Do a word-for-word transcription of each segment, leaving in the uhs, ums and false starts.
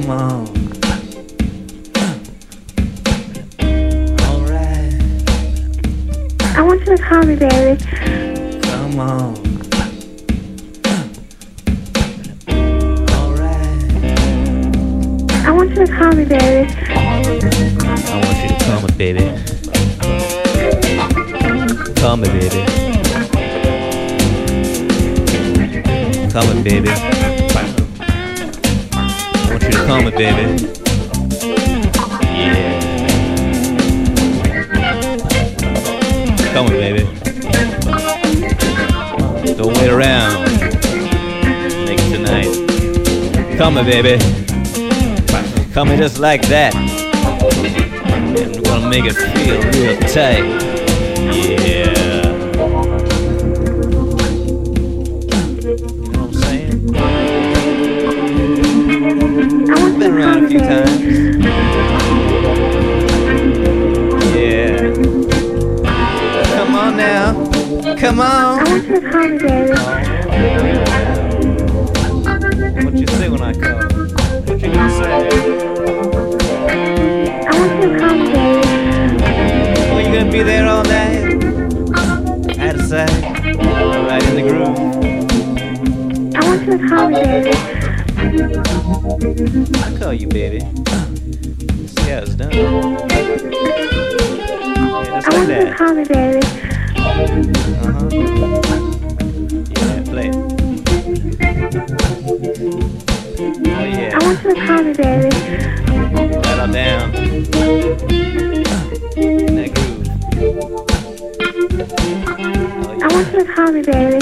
Come on. Alright. I want you to call me, baby. Come on. Alright. I want you to call me, baby. I want you to call me, baby. Call me, baby. Call me, baby. I want you to call me, baby. Yeah. Call me, baby. Don't wait around. Make it tonight. Call me, baby. Call me just like that. And we're gonna make it feel real tight. Yeah. You know what I'm saying? I've been around a few times. Yeah. Come on now. Come on. I want you to call me, baby. What you say when I call? What you gonna say? I want you to call me, baby. Well, you gonna be there all night? Out of sight, right in the groove. I want you to call me, baby. I'll call you, baby. See how it's done. Yeah, just I like want you to that. call me, baby. Uh-huh. Yeah, play it. Oh, yeah. I want you to call me, baby. Right on down. In that groove. Oh, yeah. I want you to call me, baby.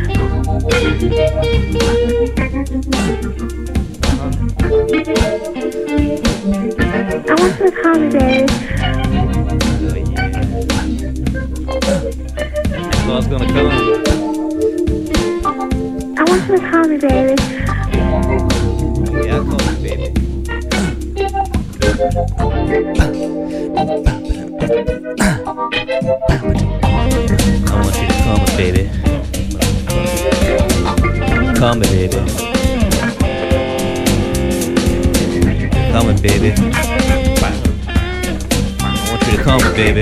Uh-huh. I want you to call me, baby. Oh, yeah. That's what's gonna come. I want you to call me, baby. Yeah, I'll call you, baby. I want you to call me, baby. Call me, baby. Call me, baby. I want you to call me, baby.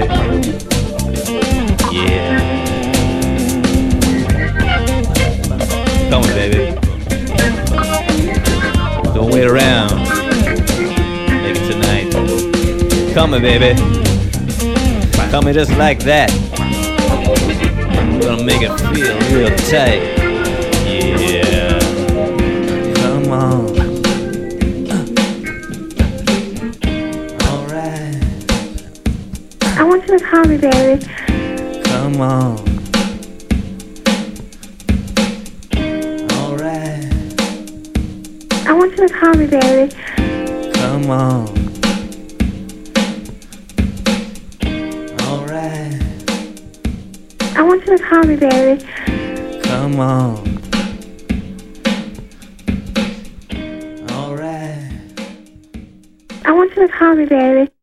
Yeah. Call me, baby. Don't wait around. Make it tonight. Call me, baby. Call me just like that. I'm gonna make it feel real tight. Yeah. Come on. Alright. I want you to call me, baby. Come on. Alright. I want you to call me, baby. Come on. Alright. I want you to call me, baby. Come on. Alright. I want you to call me, baby.